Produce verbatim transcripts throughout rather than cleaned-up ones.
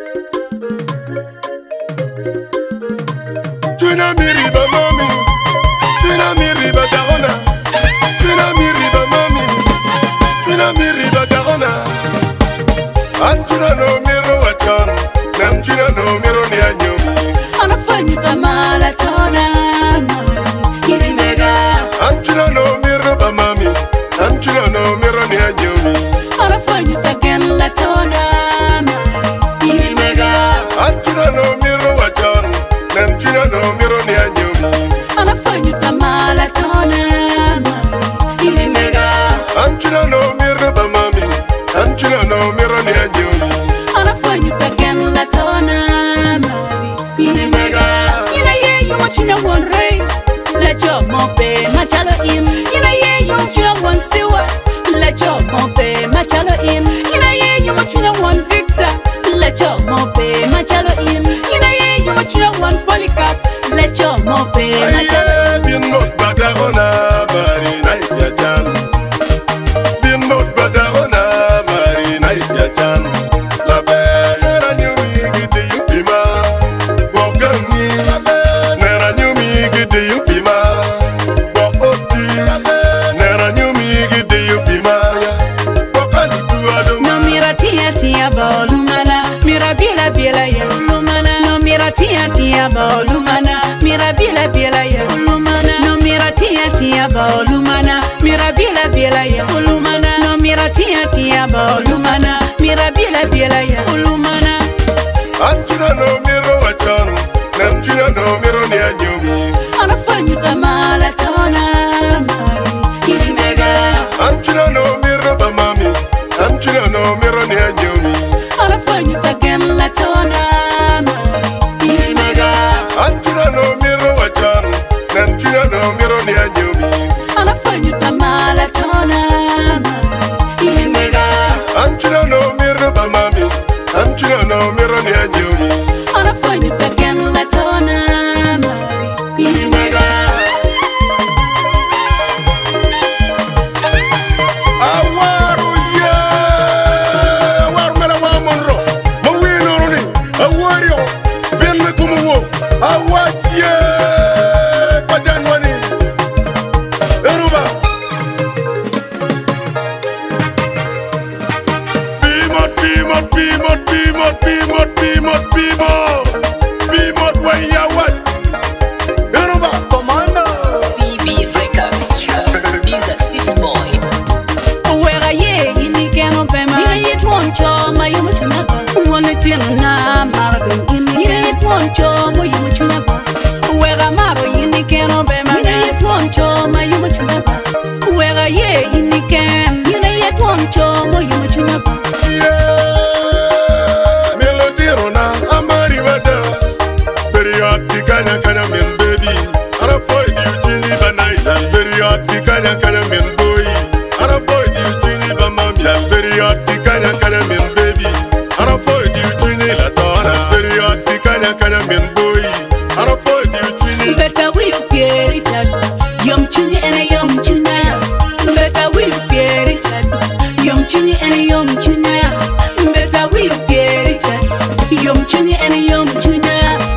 Tuna mi riba mami, tuna mi riba dagona, tuna mi riba mami, tuna mi riba dagona. Antuna no miro wachon, nam tuna no miro ni anyomi. Anafanyu tamala tona, kiri mega. Antuna no miro ba mami, nam tuna no miro ni anyomi. Anafanyu tagen la tona, kiri mega. Antuna no miro wachon, nam tuna no miro ni anyomi. Anafanyu tamala tona, kiri mega. Antuna no miro ba mami, antuna no miro ni anyomi. Anafanyu tagen la tona, kiri mega. Ina ye yu machina one ray, let your mope machalo in. Ina ye yu machina one stiwa, let your mope machalo in. Ina ye yu machina one Victor, let your mope machalo in. Ina ye yu machina one Polycarp, let your mope machalo in. Bin mot badagona mari naiti achan. Bin mot badagona mari naiti achan. La nera nyumi gidi yupima. Bogani nera nyumi gidi yupima. Bogoti nera nyumi gidi yupima. Bogani tuado. No mira tia tia bolumana, mira bila bila ya lumana. No mira tia tia bolumana, mira bila bila ya lumana. No mira tia tia bolumana, mira bila bila ya lumana. No mira tia tia bolumana, mira bila bila ya lumana. Antuna no miro wachon, nam tuna no miro ni anyomi. Anafanyu tamala tona, kiri mega. Antuna no miro ba mami, antuna no miro ni anyomi. Anafanyu tagen la tona, kiri mega. Antuna no miro wachon, nam tuna no miro ni anyomi. Anafanyu tamala tona, kiri mega. Antuna no miro ba mami, antuna no miro ni anyomi. Anafanyu tagen la tona, kiri mega. Awaru ye, awaru mela wa monro, mawino runi, awario, ben kumuwo, awaje, pajanwani, eruba. Bimot, bimot, bimot, bimot, bimot, bimot, bimot, bimot, waya wat, eruba. Commando C B Records. He's a city boy. Where are ye? Ini keno pema. Ina yet one cho ma yumu chunaba. One tino na maradon ini. Ina yet one cho mo yumu chunaba. Where are maro ini keno pema. Ina yet one cho ma yumu chunaba. Where are ye? Ini ken. Ina yet one cho mo yumu chunaba. Melodirona amari wada Period kanya kanya min baby Ara for you tini banai Period kanya kanya min boy Ara for you tini ba mami Period kanya kanya min baby Ara for you tini la tona Period kanya kanya min boy Ara for you tini Better we you get it at Yum chuni and a yum chuna. Better we you get it at Yum chuni and a yum chuna. Better we you get it at Yum chuni and a yum chuna.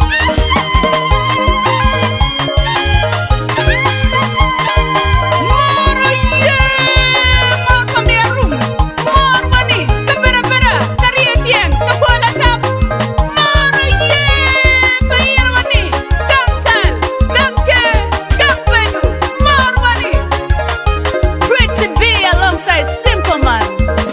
Moro ye, moro pa mi room, moro bani, ka bera bera, karietien, ka kola tap. Moro ye, pa yerwani, kankal, kanke, kampenu, moro bani. Pretty B alongside Simple Man.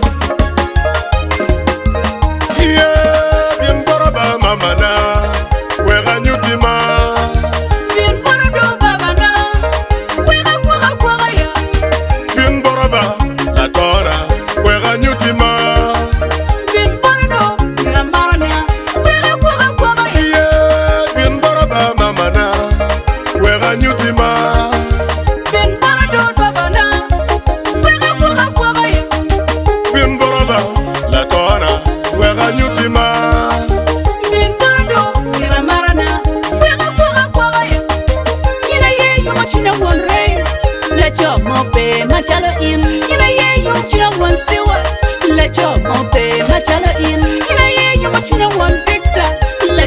Yeah, bien boraba mamana Wega nyutima Bin bora do babana, wega kwaga kwaga ya. Bien boraba la tona Wega nyutima Bin bora do, mira marania, wega kwaga kwaga ya. Yeah, bien boraba mamana Wega nyutima Bin bora do babana, wega kwaga kwaga ya. Bien boraba la tona Wega nyutima Bin bora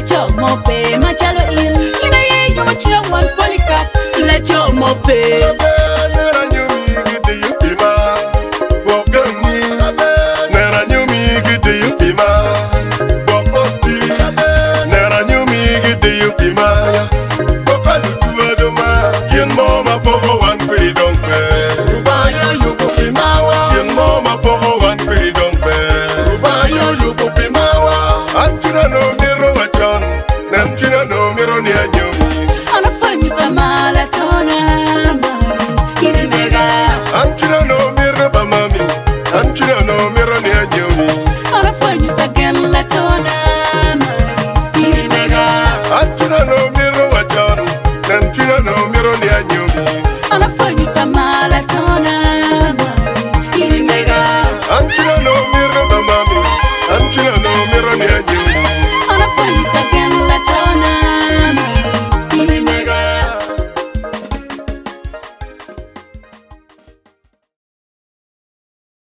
Let your mope, my chalo in. You know, yeah, you want you one polycat. Let your mope. Nera nyumi gidi yupima. Wogami. Nera nyumi gidi yupima. Wogoti. Nera nyumi gidi yupima. Wokalu tuadoma. Yen mama poho wan kwe donkwe. Rubayo yukupimawa. Yen mama poho wan kwe donkwe. Rubayo yukupimawa. Antina no miro wachon. Namchina no miro ni